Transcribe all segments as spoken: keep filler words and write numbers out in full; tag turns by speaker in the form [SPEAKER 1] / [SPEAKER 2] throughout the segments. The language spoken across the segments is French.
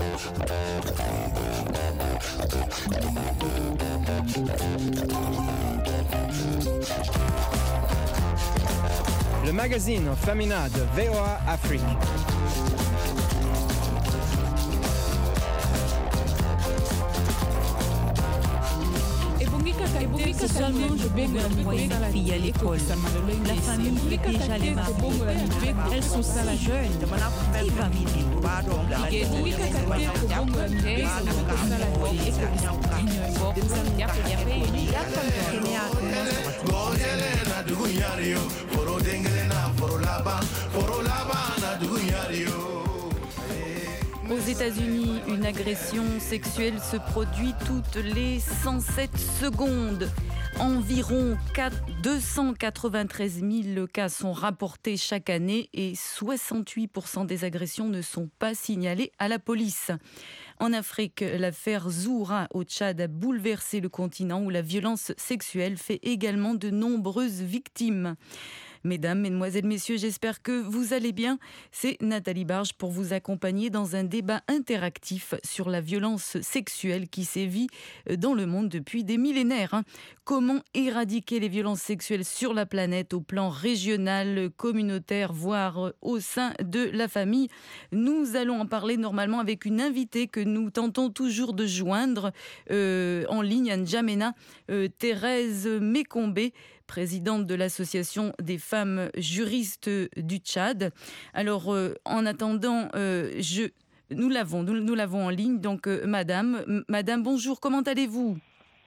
[SPEAKER 1] Le magazine Femina de V O A Afrique.
[SPEAKER 2] Seulement je baigne la moyenne fille à l'école. La famille fait déjà les mariés. Elles sont ça la jeune. Qui va
[SPEAKER 3] Aux États-Unis, une agression sexuelle se produit toutes les cent sept secondes. Environ deux cent quatre-vingt-treize mille cas sont rapportés chaque année et soixante-huit pour cent des agressions ne sont pas signalées à la police. En Afrique, l'affaire Zoura au Tchad a bouleversé le continent où la violence sexuelle fait également de nombreuses victimes. Mesdames, Mesdemoiselles, Messieurs, j'espère que vous allez bien. C'est Nathalie Barge pour vous accompagner dans un débat interactif sur la violence sexuelle qui sévit dans le monde depuis des millénaires. Comment éradiquer les violences sexuelles sur la planète au plan régional, communautaire, voire au sein de la famille? Nous allons en parler normalement avec une invitée que nous tentons toujours de joindre euh, en ligne à N'Djamena, euh, Thérèse Mekombé, présidente de l'association des femmes juristes du Tchad. Alors, euh, en attendant, euh, je, nous l'avons, nous, nous l'avons en ligne. Donc, euh, Madame, Madame, bonjour. Comment allez-vous?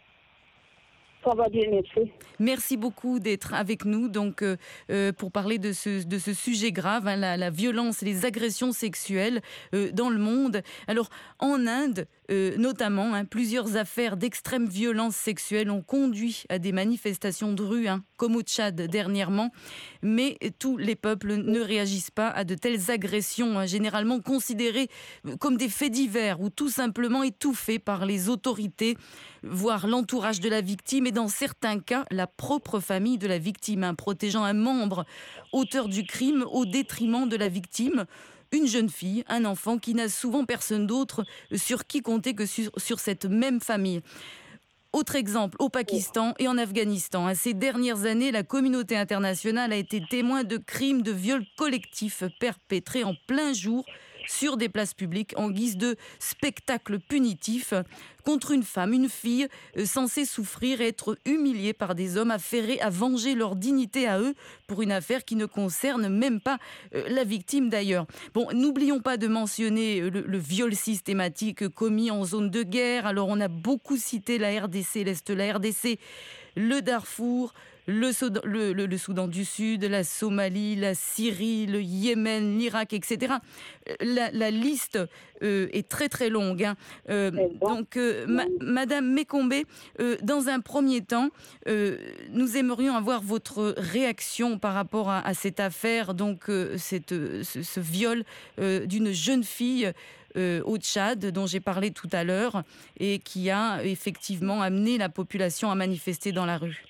[SPEAKER 4] Ça va bien, merci.
[SPEAKER 3] Merci beaucoup d'être avec nous donc euh, euh, pour parler de ce, de ce sujet grave, hein, la, la violence, les agressions sexuelles euh, dans le monde. Alors, en Inde, euh, notamment, hein, plusieurs affaires d'extrême violence sexuelle ont conduit à des manifestations de rue, hein, comme au Tchad dernièrement. Mais tous les peuples ne réagissent pas à de telles agressions, hein, généralement considérées comme des faits divers ou tout simplement étouffées par les autorités, voire l'entourage de la victime et dans certains cas, la propre famille de la victime, hein, protégeant un membre auteur du crime au détriment de la victime. Une jeune fille, un enfant qui n'a souvent personne d'autre sur qui compter que sur, sur cette même famille. Autre exemple, au Pakistan et en Afghanistan. Ces dernières années, la communauté internationale a été témoin de crimes de viol collectifs perpétrés en plein jour sur des places publiques en guise de spectacle punitif contre une femme, une fille censée souffrir et être humiliée par des hommes affairés à venger leur dignité à eux pour une affaire qui ne concerne même pas la victime d'ailleurs. Bon, n'oublions pas de mentionner le, le viol systématique commis en zone de guerre. Alors on a beaucoup cité la R D C, l'Est de la R D C, le Darfour, Le Soudan, le, le, le Soudan du Sud, la Somalie, la Syrie, le Yémen, l'Irak, et cetera. La, la liste euh, est très très longue. Hein. Euh, donc, euh, ma, Madame Mekombé, euh, dans un premier temps, euh, nous aimerions avoir votre réaction par rapport à, à cette affaire, donc euh, cette, ce, ce viol euh, d'une jeune fille euh, au Tchad, dont j'ai parlé tout à l'heure, et qui a effectivement amené la population à manifester dans la rue.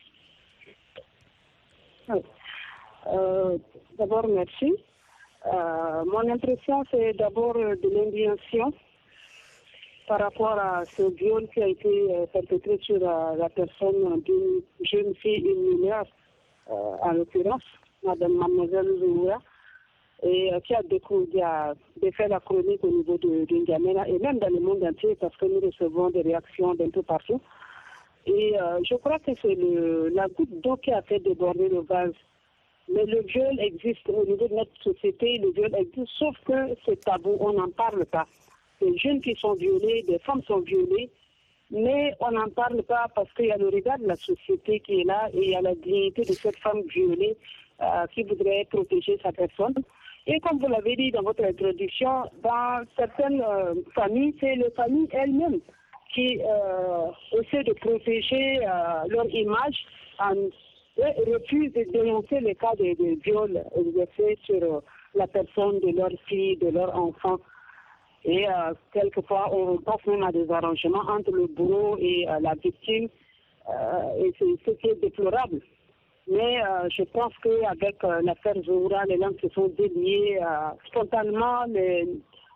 [SPEAKER 4] Euh, d'abord, merci. Euh, mon impression, c'est d'abord de l'indignation par rapport à ce viol qui a été euh, perpétré sur euh, la personne d'une jeune fille, une mineure, euh, en l'occurrence, Madame Mademoiselle Zoura, et euh, qui a, décou- qui a défait la chronique au niveau de, de N'Djamena et même dans le monde entier parce que nous recevons des réactions d'un peu partout. Et euh, je crois que c'est le, la goutte d'eau qui a fait déborder le vase. Mais le viol existe au niveau de notre société, le viol existe, sauf que c'est tabou, on n'en parle pas. Des jeunes qui sont violés, des femmes sont violées, mais on n'en parle pas parce qu'il y a le regard de la société qui est là et il y a la dignité de cette femme violée euh, qui voudrait protéger sa personne. Et comme vous l'avez dit dans votre introduction, dans certaines euh, familles, c'est les familles elles-mêmes qui euh, essaient de protéger euh, leur image en refusent de dénoncer les cas de, de viol exercés sur euh, la personne de leur fille, de leur enfant. Et euh, quelquefois, on pense même à des arrangements entre le bourreau et euh, la victime. Euh, et c'est ce qui est déplorable. Mais euh, je pense qu'avec euh, l'affaire Zoura, les langues se sont déliées. Euh, spontanément, les,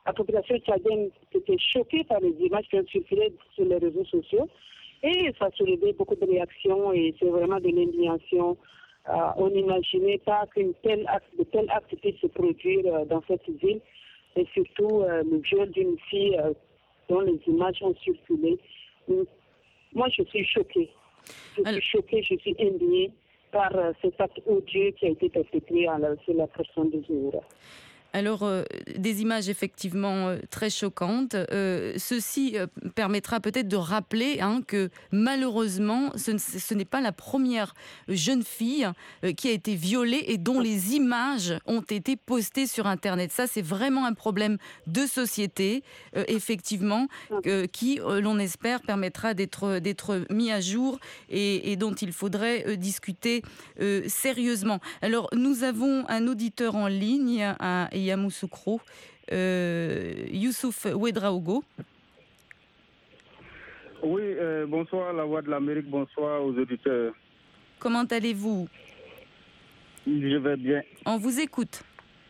[SPEAKER 4] la population tchadienne était choquée par les images qui ont circulé sur les réseaux sociaux et ça a soulevé beaucoup de réactions et c'est vraiment de l'indignation. Euh, on n'imaginait pas qu'une telle acte, de tels actes puissent se produire euh, dans cette ville et surtout euh, le viol d'une fille euh, dont les images ont circulé. Moi, je suis choquée. Je suis choquée, je suis indignée par euh, cet acte odieux qui a été perpétré sur la personne de Zouroura.
[SPEAKER 3] Alors, euh, des images effectivement euh, très choquantes. Euh, ceci euh, permettra peut-être de rappeler hein, que malheureusement, ce, ce n'est pas la première jeune fille euh, qui a été violée et dont les images ont été postées sur Internet. Ça, c'est vraiment un problème de société, euh, effectivement, euh, qui, euh, l'on espère, permettra d'être, d'être mis à jour et, et dont il faudrait euh, discuter euh, sérieusement. Alors, nous avons un auditeur en ligne à Yamoussoukro, euh, Youssouf Ouedraogo.
[SPEAKER 5] Oui, euh, bonsoir la Voix de l'Amérique, bonsoir aux auditeurs.
[SPEAKER 3] Comment allez-vous?
[SPEAKER 5] Je vais bien.
[SPEAKER 3] On vous écoute.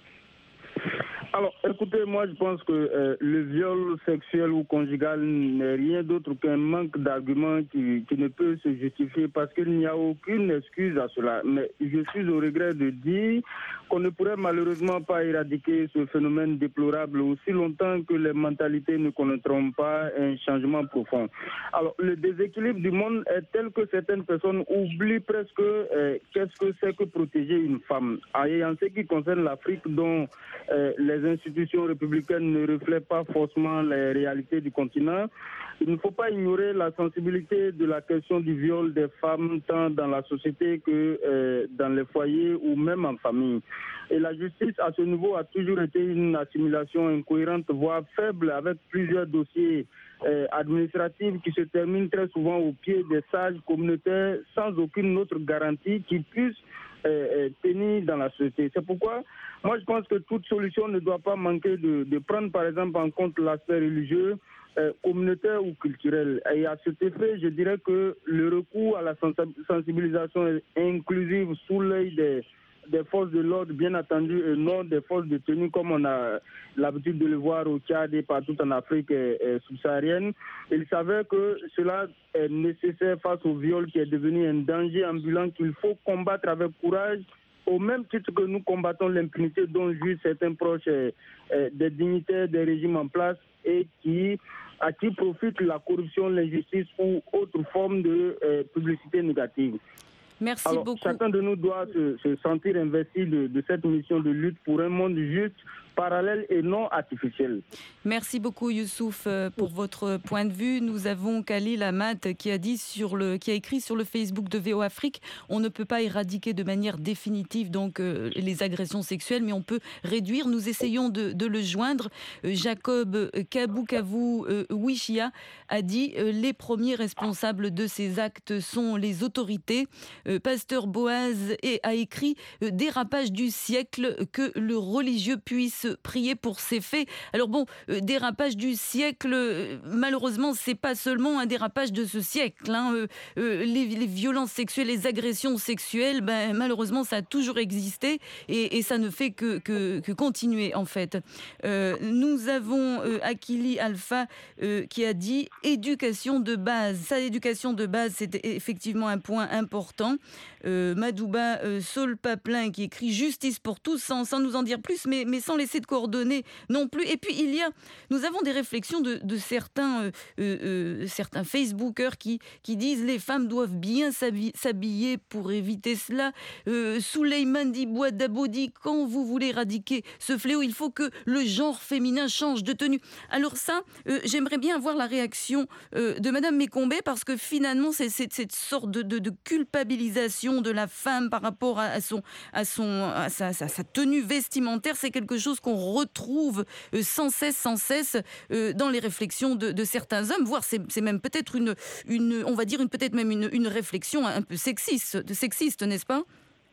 [SPEAKER 5] Alors, écoutez, moi je pense que euh, le viol sexuel ou conjugal n'est rien d'autre qu'un manque d'arguments qui, qui ne peut se justifier parce qu'il n'y a aucune excuse à cela. Mais je suis au regret de dire qu'on ne pourrait malheureusement pas éradiquer ce phénomène déplorable aussi longtemps que les mentalités ne connaîtront pas un changement profond. Alors, le déséquilibre du monde est tel que certaines personnes oublient presque euh, qu'est-ce que c'est que protéger une femme. Et en ce qui concerne l'Afrique, dont euh, les institutions républicaines ne reflètent pas forcément les réalités du continent, il ne faut pas ignorer la sensibilité de la question du viol des femmes tant dans la société que euh, dans les foyers ou même en famille. Et la justice à ce niveau a toujours été une assimilation incohérente, voire faible, avec plusieurs dossiers euh, administratifs qui se terminent très souvent au pied des sages communautaires sans aucune autre garantie qui puisse euh, tenir dans la société. C'est pourquoi moi je pense que toute solution ne doit pas manquer de, de prendre par exemple en compte l'aspect religieux, Euh, communautaire ou culturel. Et à cet effet, je dirais que le recours à la sensibilisation inclusive sous l'œil des, des forces de l'ordre, bien entendu, et non des forces de tenue comme on a l'habitude de le voir au Tchad et partout en Afrique et, et subsaharienne. Il s'avère que cela est nécessaire face au viol qui est devenu un danger ambulant qu'il faut combattre avec courage, au même titre que nous combattons l'impunité dont jouissent certains proches euh, euh, des dignitaires des régimes en place et qui, à qui profite la corruption, l'injustice ou autre forme de euh, publicité négative.
[SPEAKER 3] Merci
[SPEAKER 5] Alors,
[SPEAKER 3] beaucoup.
[SPEAKER 5] Chacun de nous doit se, se sentir investi de, de cette mission de lutte pour un monde juste, parallèle et non artificiel.
[SPEAKER 3] Merci beaucoup Youssouf pour votre point de vue. Nous avons Khalil Ahmad qui a dit sur le, qui a écrit sur le Facebook de V O Afrique, on ne peut pas éradiquer de manière définitive donc euh, les agressions sexuelles, mais on peut réduire. Nous essayons de, de le joindre. Euh, Jacob Kaboukavu euh, Wishia a dit euh, les premiers responsables de ces actes sont les autorités. Euh, Pasteur Boaz et a écrit euh, dérapage du siècle, que le religieux puisse prier pour ces faits. Alors bon, euh, dérapage du siècle, euh, malheureusement, c'est pas seulement un dérapage de ce siècle. Hein. Euh, euh, les, les violences sexuelles, les agressions sexuelles, ben, malheureusement, ça a toujours existé et, et ça ne fait que, que, que continuer, en fait. Euh, nous avons euh, Akili Alpha euh, qui a dit éducation de base. Sa éducation de base, c'est effectivement un point important. Euh, Madouba euh, Saul Paplin qui écrit justice pour tous sans, sans nous en dire plus, mais, mais sans laisser de coordonnées non plus. Et puis il y a, nous avons des réflexions de, de certains, euh, euh, certains Facebookers qui, qui disent les femmes doivent bien s'habiller pour éviter cela. Euh, Souleymane Dibois Dabo dit quand vous voulez éradiquer ce fléau, il faut que le genre féminin change de tenue. Alors ça, euh, j'aimerais bien avoir la réaction euh, de Madame Mekombé parce que finalement c'est, c'est cette sorte de, de, de culpabilisation de la femme par rapport à, à, son, à, son, à sa, sa, sa tenue vestimentaire, c'est quelque chose qu'on retrouve euh, sans cesse, sans cesse euh, dans les réflexions de, de certains hommes, voire c'est, c'est même peut-être une, une, on va dire une, peut-être même une, une réflexion un peu sexiste, de sexiste, n'est-ce pas?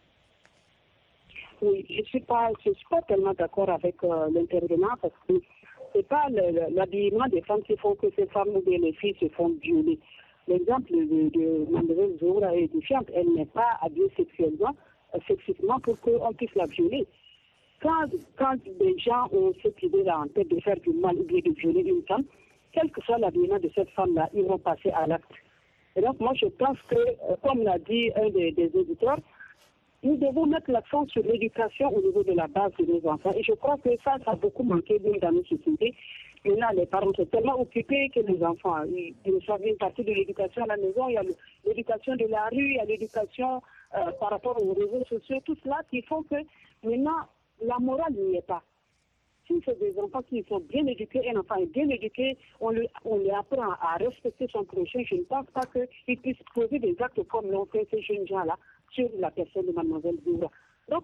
[SPEAKER 4] Oui, je ne suis pas, je suis pas tellement d'accord avec euh, l'intervenant parce que c'est pas le, le, l'habillement des femmes qui font que ces femmes ou bien les filles se font violer. L'exemple de, de Mademoiselle Zouroura est défiante. Elle n'est pas habillée sexuellement, sexuellement pour qu'on puisse la violer. quand, quand des gens ont cette idée-là en tête de faire du mal ou bien de violer une femme, quel que soit l'habillement de cette femme-là, ils vont passer à l'acte. Et donc, moi, je pense que, euh, comme l'a dit un des, des éditeurs, nous devons mettre l'accent sur l'éducation au niveau de la base de nos enfants. Et je crois que ça, ça a beaucoup manqué dans nos sociétés. Maintenant, les parents sont tellement occupés que les enfants, ils, ils reçoivent une partie de l'éducation à la maison. Il y a l'éducation de la rue, il y a l'éducation euh, par rapport aux réseaux sociaux, tout cela qui font que maintenant, la morale n'y est pas. Si c'est des enfants qui sont bien éduqués, un enfant est bien éduqué, on lui, on lui apprend à respecter son prochain. Je ne pense pas qu'il puisse poser des actes comme l'ont fait ces jeunes gens-là sur la personne de Mademoiselle Doura. Donc,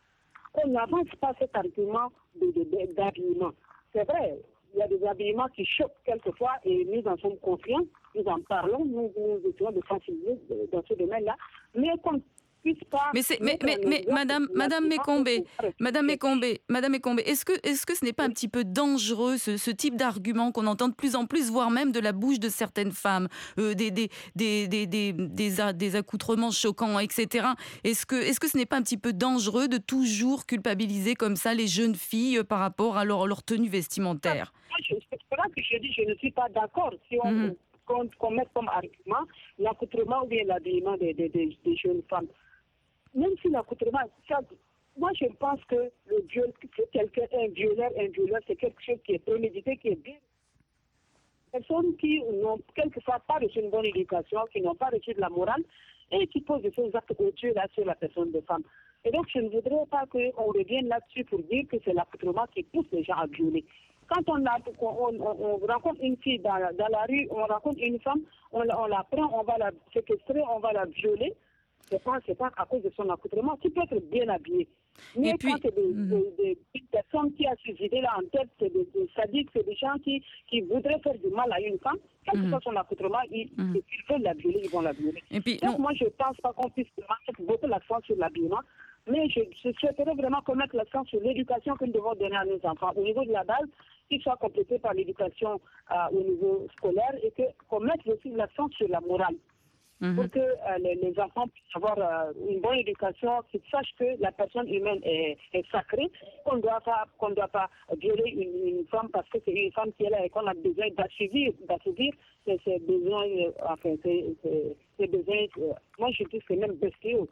[SPEAKER 4] on n'avance pas cet argument de, de, de, d'habillement. C'est vrai, il y a des habillements qui choquent quelquefois et nous en sommes conscients, nous en parlons, nous, nous essayons de sensibiliser dans ce domaine-là, mais qu'on puisse pas...
[SPEAKER 3] Mais, c'est, mais, mais, mais Madame, Madame Mekombe, Madame Mekombe, Madame Mekombe, est-ce que, est-ce que ce n'est pas un petit peu dangereux ce, ce type d'argument qu'on entend de plus en plus, voire même de la bouche de certaines femmes, euh, des, des, des, des, des, des, des accoutrements choquants, et cetera. Est-ce que, est-ce que ce n'est pas un petit peu dangereux de toujours culpabiliser comme ça les jeunes filles par rapport à leur, leur tenue vestimentaire?
[SPEAKER 4] C'est pour ça que je dis que je ne suis pas d'accord. Si on, mm-hmm. qu'on, qu'on met comme argument l'accoutrement ou bien l'habillement des, des, des, des jeunes femmes. Même si l'accoutrement, ça, moi je pense que le viol, c'est quelqu'un, un violeur, un violeur, c'est quelque chose qui est prémédité, qui est bien. Personnes qui n'ont quelquefois pas reçu une bonne éducation, qui n'ont pas reçu de la morale et qui posent des choses actes odieux là sur la personne de femme. Et donc je ne voudrais pas qu'on revienne là-dessus pour dire que c'est l'accoutrement qui pousse les gens à violer. Quand on, a, on, on, on rencontre une fille dans, dans la rue, on rencontre une femme, on, on la prend, on va la séquestrer, on va la violer. C'est pas, c'est pas à cause de son accoutrement. Tu peux être bien habillé. Mais
[SPEAKER 3] et puis,
[SPEAKER 4] quand c'est des, mm-hmm. des, des personnes qui ont ces idées-là en tête, c'est des, des sadiques, c'est des gens qui, qui voudraient faire du mal à une femme, quel que mm-hmm. soit son accoutrement, ils, mm-hmm. ils veulent la violer, ils vont la violer. Et puis, donc, non. moi, je ne pense pas qu'on puisse mettre beaucoup l'accent sur l'habillement, mais je, je souhaiterais vraiment qu'on mette l'accent sur l'éducation que nous devons donner à nos enfants. Au niveau de la base, qu'il soit complété par l'éducation euh, au niveau scolaire et que, qu'on mette aussi l'accent sur la morale. Mmh. Pour que euh, les, les enfants puissent avoir euh, une bonne éducation, qu'ils sachent que la personne humaine est, est sacrée, qu'on ne doit pas, qu'on doit pas violer une, une femme parce que c'est une femme qui est là et qu'on a besoin d'assouvir, d'assouvir ses, ses besoins, euh, enfin, ses, ses, ses besoins, euh, moi je dis que c'est même bestiaux.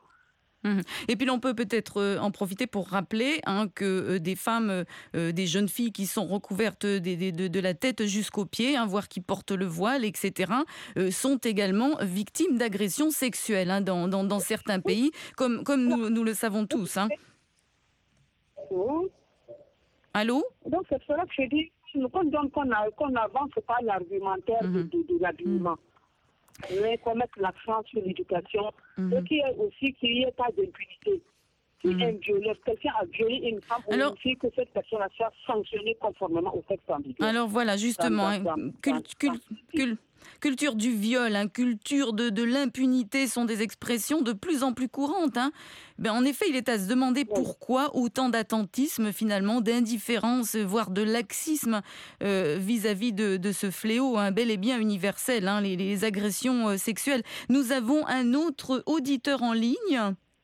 [SPEAKER 3] Et puis l'on peut peut-être euh, en profiter pour rappeler hein, que euh, des femmes, euh, des jeunes filles qui sont recouvertes de, de, de, de la tête jusqu'aux pieds, hein, voire qui portent le voile, et cetera, euh, sont également victimes d'agressions sexuelles hein, dans, dans, dans certains pays, comme, comme nous, nous le savons tous. Hein. Allô ?
[SPEAKER 4] Donc c'est pour ça que je dis qu'on qu'on n'avance pas l'argumentaire mm-hmm. de, de, de l'habillement. Mm-hmm. Mais qu'on mette l'accent sur l'éducation, mm-hmm. et qu'il y ait aussi qu'il n'y ait pas d'impunité. Si mm-hmm. un violeur, quelqu'un a violé une femme, alors, ou une fille, que cette personne soit sanctionnée conformément au texte ambigu.
[SPEAKER 3] Alors voilà, justement, hein, cul, cul, cul, culture du viol, hein, culture de, de l'impunité sont des expressions de plus en plus courantes. Hein. Ben, en effet, il est à se demander pourquoi autant d'attentisme, finalement, d'indifférence, voire de laxisme euh, vis-à-vis de, de ce fléau, hein, bel et bien universel, hein, les, les agressions euh, sexuelles. Nous avons un autre auditeur en ligne.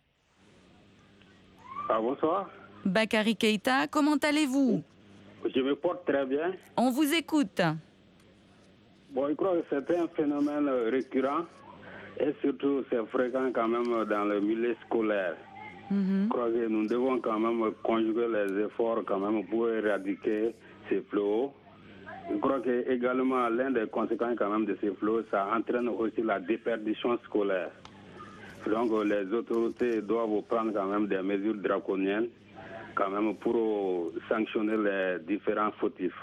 [SPEAKER 6] Ah, bonsoir.
[SPEAKER 3] Bakary Keïta, comment allez-vous ?
[SPEAKER 6] Je me porte très bien.
[SPEAKER 3] On vous écoute.
[SPEAKER 6] Bon, je crois que c'est un phénomène récurrent et surtout c'est fréquent quand même dans le milieu scolaire. Mm-hmm. Je crois que nous devons quand même conjuguer les efforts quand même pour éradiquer ces fléaux. Je crois que également l'un des conséquences quand même de ces fléaux, ça entraîne aussi la déperdition scolaire. Donc les autorités doivent prendre quand même des mesures draconiennes quand même pour sanctionner les différents fautifs.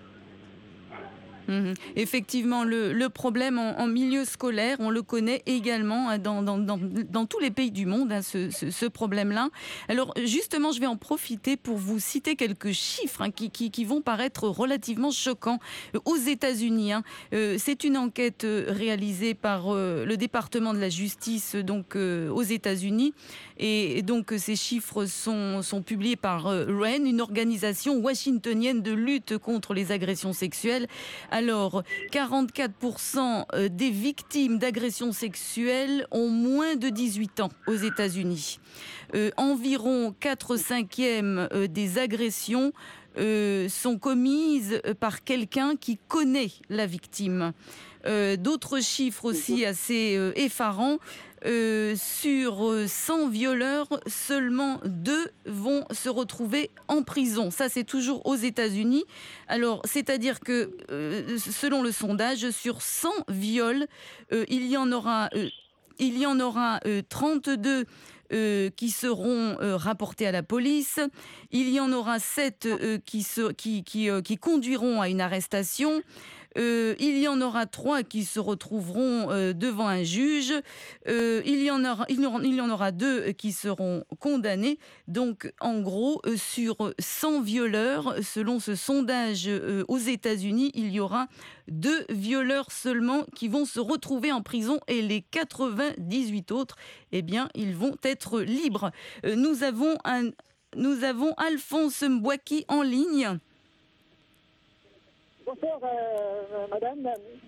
[SPEAKER 3] Mmh. Effectivement, le, le problème en, en milieu scolaire, on le connaît également dans, dans, dans, dans tous les pays du monde, hein, ce, ce, ce problème-là. Alors justement, je vais en profiter pour vous citer quelques chiffres hein, qui, qui, qui vont paraître relativement choquants. Aux États-Unis, hein, euh, c'est une enquête réalisée par euh, le département de la justice donc, euh, aux États-Unis. Et, et donc ces chiffres sont, sont publiés par euh, R A I N, une organisation washingtonienne de lutte contre les agressions sexuelles. À Alors, quarante-quatre pour cent des victimes d'agressions sexuelles ont moins de dix-huit ans aux États-Unis. Euh, environ quatre cinquièmes des agressions euh, sont commises par quelqu'un qui connaît la victime. Euh, d'autres chiffres aussi assez euh, effarants. Euh, sur cent violeurs, seulement deux vont se retrouver en prison. Ça, c'est toujours aux États-Unis. Alors, c'est-à-dire que, euh, selon le sondage, sur cent viols, euh, il y en aura, euh, il y en aura euh, trente-deux Euh, qui seront euh, rapportés à la police. Il y en aura sept euh, qui, se, qui, qui, euh, qui conduiront à une arrestation. Euh, il y en aura trois qui se retrouveront euh, devant un juge. Euh, il, y en aura, il, y aura, il y en aura deux qui seront condamnés. Donc, en gros, euh, sur cent violeurs, selon ce sondage euh, aux États-Unis, il y aura deux violeurs seulement qui vont se retrouver en prison et les quatre-vingt-dix-huit autres, eh bien, ils vont être libres. Euh, nous avons un, nous avons Alphonse Mbouaki en ligne.
[SPEAKER 7] Bonsoir, euh, madame.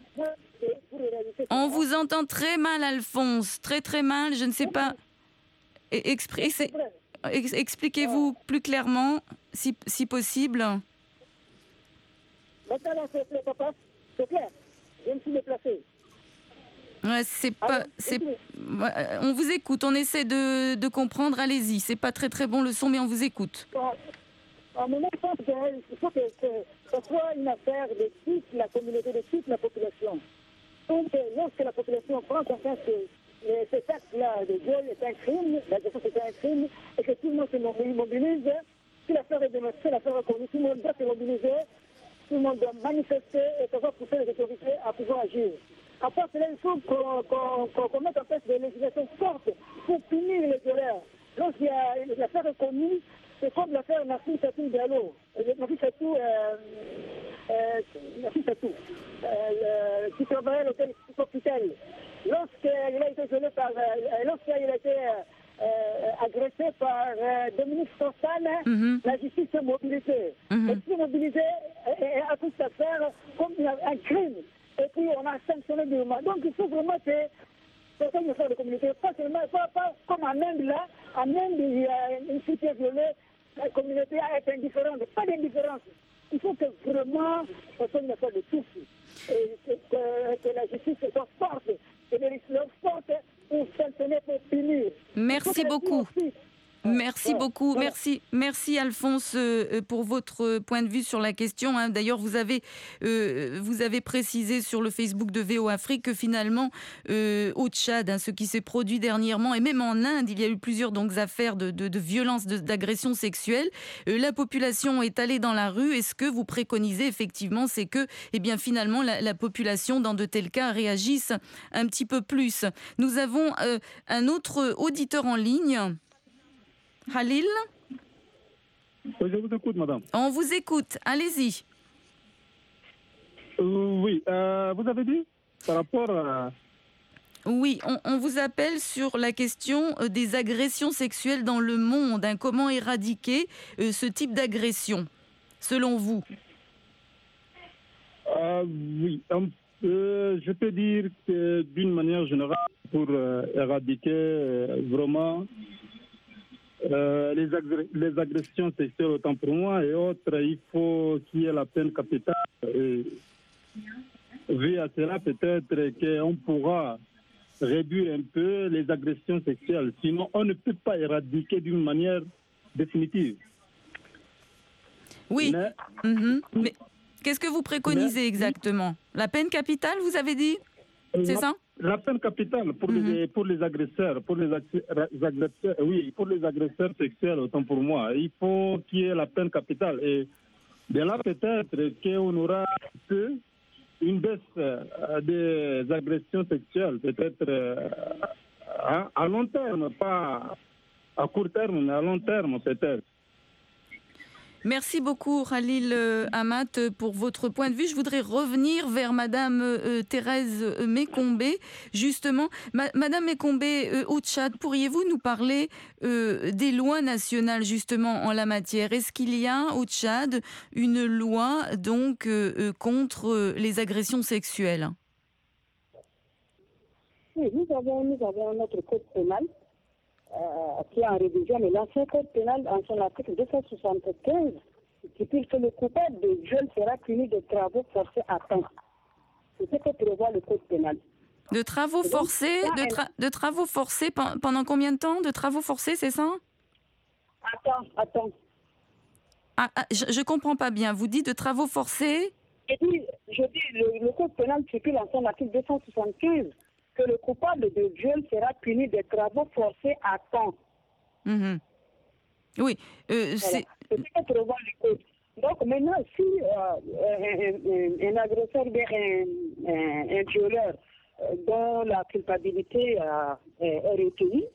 [SPEAKER 3] On vous entend très mal, Alphonse, très très mal. Je ne sais pas. Expri- ex- Expliquez-vous plus clairement, si, si possible.
[SPEAKER 7] Maintenant, c'est papa. C'est clair. Je me suis déplacé.
[SPEAKER 3] Ouais, c'est pas. C'est, on vous écoute. On essaie de, de comprendre. Allez-y. C'est pas très très bon le son, mais on vous écoute.
[SPEAKER 7] En moment, je pense qu'il faut que, que ce soit une affaire de toute la communauté, de toute la population. Donc, lorsque la population prend conscience que cet acte-là de viol est un crime, l'agression c'est un crime, et que tout le monde se mobilise, si l'affaire est démontrée, l'affaire est connue, tout le monde doit se mobiliser, tout le monde doit manifester et savoir pousser les autorités à pouvoir agir. À part cela, il faut qu'on, qu'on, qu'on, qu'on mette en place des législations fortes pour punir les violeurs. Lorsqu'il y a l'affaire est connue, c'est comme l'affaire Nassim Satou Diallo. Nassim Satou, euh, euh, Nassim Satou, euh, qui travaillait à l'hôtel Hôpital. Lorsqu'il a été violé par, euh, lorsqu'il a été euh, agressé par euh, Dominique Sostane, mm-hmm. la justice s'est mobilisée. Mm-hmm. Elle s'est mobilisée à toute cette affaire comme un crime. Et puis on a sanctionné durement. Donc il faut vraiment que certaines affaires de communauté, pas seulement, pas, pas comme en Inde là, en Inde il y a une fille qui est violée, la communauté est indifférente, pas d'indifférence. Il faut que vraiment ce soit une affaire de tous. Et que, que, que la justice soit forte, et des législations fortes pour sanctionner, pour punir.
[SPEAKER 3] Merci beaucoup. Merci ouais, beaucoup, ouais. merci, merci Alphonse euh, pour votre point de vue sur la question. Hein. D'ailleurs, vous avez, euh, vous avez précisé sur le Facebook de V O Afrique que finalement, euh, au Tchad, hein, ce qui s'est produit dernièrement, et même en Inde, il y a eu plusieurs donc affaires de, de, de violence, de, d'agression sexuelle. Euh, la population est allée dans la rue. Et ce que vous préconisez effectivement, c'est que, eh bien, finalement, la, la population dans de tels cas réagisse un petit peu plus. Nous avons euh, un autre auditeur en ligne. Khalil ?
[SPEAKER 5] Oui, je vous écoute, madame.
[SPEAKER 3] On vous écoute, allez-y.
[SPEAKER 5] Euh, oui, euh, vous avez dit par rapport à...
[SPEAKER 3] Oui, on, on vous appelle sur la question des agressions sexuelles dans le monde. Hein, comment éradiquer euh, ce type d'agression, selon vous ?
[SPEAKER 5] euh, Oui, euh, je peux dire que d'une manière générale, pour euh, éradiquer euh, vraiment... Euh, les, agré- les agressions sexuelles, autant pour moi et autres, il faut qu'il y ait la peine capitale. Et vu à cela, peut-être qu'on pourra réduire un peu les agressions sexuelles. Sinon, on ne peut pas éradiquer d'une manière définitive.
[SPEAKER 3] Oui,
[SPEAKER 5] mais,
[SPEAKER 3] mm-hmm. mais qu'est-ce que vous préconisez mais, exactement ? La peine capitale, vous avez dit ? C'est
[SPEAKER 5] la,
[SPEAKER 3] ça ?
[SPEAKER 5] La peine capitale pour, mm-hmm. les, pour les agresseurs, pour les agresseurs, oui, pour les agresseurs sexuels, autant pour moi. Il faut qu'il y ait la peine capitale. Et de là, peut-être qu'on aura peu une baisse euh, des agressions sexuelles, peut-être euh, à, à long terme, pas à court terme, mais à long terme, peut-être.
[SPEAKER 3] Merci beaucoup, Khalil euh, Amat, pour votre point de vue. Je voudrais revenir vers Madame euh, Thérèse Mekombe. Justement, Ma- Madame Mekombe, euh, au Tchad, pourriez-vous nous parler euh, des lois nationales justement en la matière? Est-ce qu'il y a au Tchad une loi donc euh, euh, contre les agressions sexuelles?
[SPEAKER 4] Oui, nous avons, nous avons notre code pénal euh, qui est en révision, mais l'ancien code pénal, en son article deux cent soixante-quinze, qui dit que le coupable de viol sera puni de travaux forcés à temps. C'est ce que prévoit le code pénal.
[SPEAKER 3] De travaux
[SPEAKER 4] donc,
[SPEAKER 3] forcés,
[SPEAKER 4] ça,
[SPEAKER 3] de, tra- de travaux forcés pen- pendant combien de temps? De travaux forcés, c'est ça?
[SPEAKER 4] Attends, attends.
[SPEAKER 3] Ah, ah, je, je comprends pas bien. Vous dites de travaux forcés?
[SPEAKER 4] Je dis, je dis le, le code pénal stipule en son article deux cent soixante-quinze que le coupable de viol sera puni de travaux forcés à temps.
[SPEAKER 3] Mhm. Oui, euh,
[SPEAKER 4] Voilà.
[SPEAKER 3] c'est...
[SPEAKER 4] C'est ce que prévoit le code. Donc maintenant, si euh, un, un, un agresseur, bien un, un, un violeur euh, dont la culpabilité euh, est, est retenue,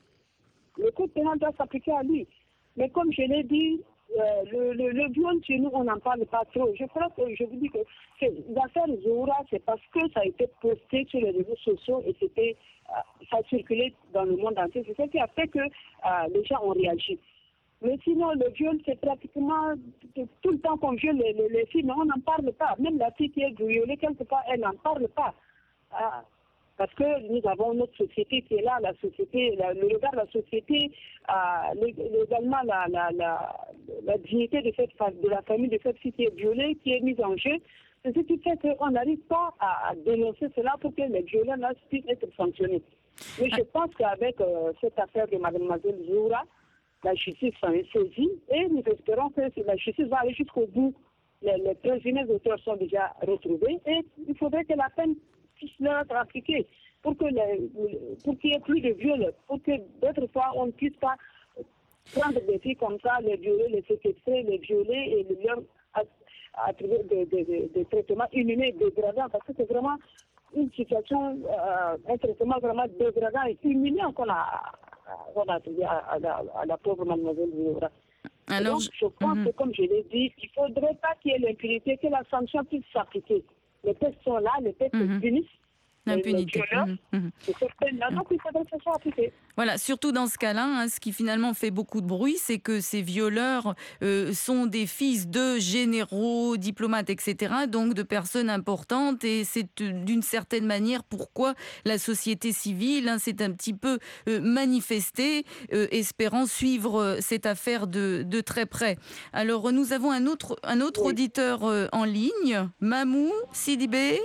[SPEAKER 4] le code pénal doit s'appliquer à lui. Mais comme je l'ai dit, euh, le, le, le viol chez nous, on n'en parle pas trop. Je crois que je vous dis que l'affaire Zoura, c'est parce que ça a été posté sur les réseaux sociaux et c'était, euh, ça a circulé dans le monde entier. C'est ce qui a fait que euh, les gens ont réagi. Mais sinon, le viol, c'est pratiquement tout le temps qu'on viole les, les, les filles, mais on n'en parle pas. Même la fille qui est violée, quelque part, elle n'en parle pas. Ah, parce que nous avons notre société qui est là, la société, la, le regard de la société, ah, également la, la, la, la dignité de, cette, de la famille de cette fille qui est violée, qui est mise en jeu. C'est ce qui fait qu'on n'arrive pas à, à dénoncer cela pour que les violents puissent être sanctionnés. Mais je pense qu'avec euh, cette affaire de Mademoiselle Zoura, la justice s'en est saisie et nous espérons que la justice va aller jusqu'au bout. Les, les présumés auteurs sont déjà retrouvés et il faudrait que la peine puisse leur être appliquée pour que les, pour qu'il n'y ait plus de viol, pour que d'autres fois on ne puisse pas prendre des filles comme ça, les violer, les séquestrer, les violer et leur attribuer des, des, des, des traitements inhumains, dégradants, parce que c'est vraiment une situation, euh, un traitement vraiment dégradant et humiliant qu'on a, qu'on a attribué à, à, la, à la pauvre mademoiselle Zoura.
[SPEAKER 3] Alors,
[SPEAKER 4] donc, je pense mm-hmm. que, comme je l'ai dit, il ne faudrait pas qu'il y ait l'impunité, que la sanction puisse s'appliquer. Les textes sont là, les textes mm-hmm. punissent.
[SPEAKER 3] L'impunité. Mmh, mmh.
[SPEAKER 4] Donc, il faudrait que ça soit appliqué.
[SPEAKER 3] Voilà, surtout dans ce cas-là, hein, ce qui finalement fait beaucoup de bruit, c'est que ces violeurs euh, sont des fils de généraux, diplomates, et cetera, donc de personnes importantes, et c'est d'une certaine manière pourquoi la société civile hein, s'est un petit peu euh, manifestée, euh, espérant suivre cette affaire de, de très près. Alors, nous avons un autre, un autre oui. auditeur euh, en ligne, Mamou Sidibé.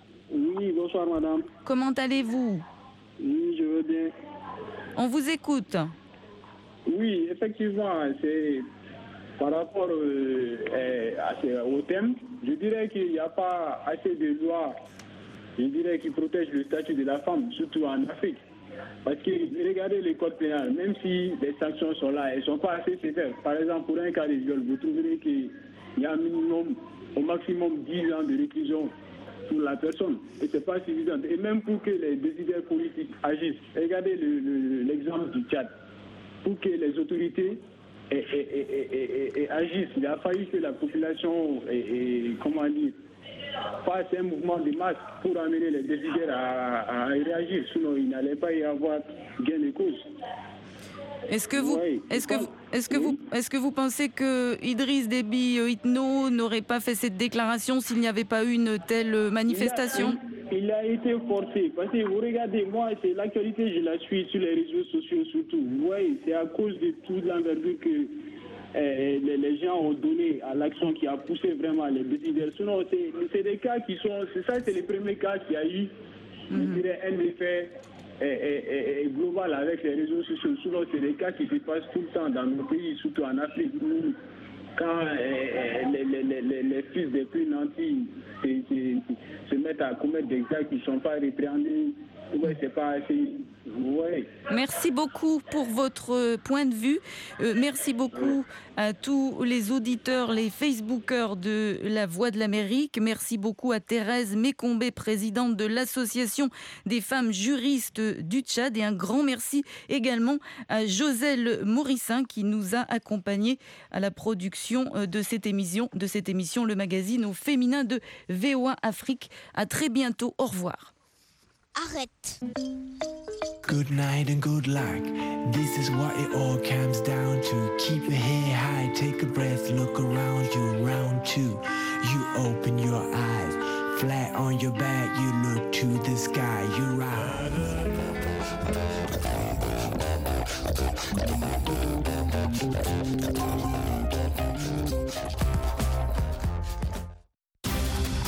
[SPEAKER 8] Oui, bonsoir madame.
[SPEAKER 3] Comment allez-vous?
[SPEAKER 8] Oui, je veux bien.
[SPEAKER 3] On vous écoute.
[SPEAKER 8] Oui, effectivement, c'est par rapport euh, à, au thème, je dirais qu'il n'y a pas assez de lois, je dirais, qui protègent le statut de la femme, surtout en Afrique. Parce que regardez les codes pénals, même si les sanctions sont là, elles ne sont pas assez sévères. Par exemple, pour un cas de viol, vous trouverez qu'il y a un minimum, au maximum dix ans de réclusion pour la personne. Et ce n'est pas suffisant. Et même pour que les décideurs politiques agissent. Regardez le, le, l'exemple du Tchad. Pour que les autorités et, et, et, et, et agissent, il a fallu que la population et, et, comment dire, fasse un mouvement de masse pour amener les décideurs à, à réagir. Sinon, il n'allait pas y avoir gain de cause.
[SPEAKER 3] Est-ce que vous, oui. est-ce que vous, est-ce que oui. vous, est-ce que vous pensez que Idriss Déby Itno n'aurait pas fait cette déclaration s'il n'y avait pas eu une telle manifestation?
[SPEAKER 8] Il a, il a été forcé. Parce que vous regardez, moi, c'est l'actualité, je la suis sur les réseaux sociaux surtout. Vous voyez, c'est à cause de toute l'envergure que eh, les, les gens ont donné à l'action qui a poussé vraiment les décideurs. Sinon, c'est, c'est des cas qui sont, c'est ça, c'est les premiers cas qui a eu, mm-hmm. je dirais, un effet. Et, et, et global avec les réseaux sociaux. Souvent, c'est des cas qui se passent tout le temps dans nos pays, surtout en Afrique, où quand et, et, les, les, les, les fils des plus nantis se, se, se mettent à commettre des actes qui ne sont pas répréhendés, ouais, c'est pas assez, Oui.
[SPEAKER 3] Merci beaucoup pour votre point de vue. Euh, merci beaucoup à tous les auditeurs, les Facebookers de La Voix de l'Amérique. Merci beaucoup à Thérèse Mécombé, présidente de l'Association des femmes juristes du Tchad. Et un grand merci également à Joselle Morissin qui nous a accompagnés à la production de cette émission, de cette émission, le magazine au féminin de V O A Afrique. À très bientôt. Au revoir.
[SPEAKER 9] Arrête.
[SPEAKER 10] Good night and good luck. This is what it all comes down to. Keep your head high, take a breath, look around you. Round two, you open your eyes. Flat on your back, you look to the sky. You rise.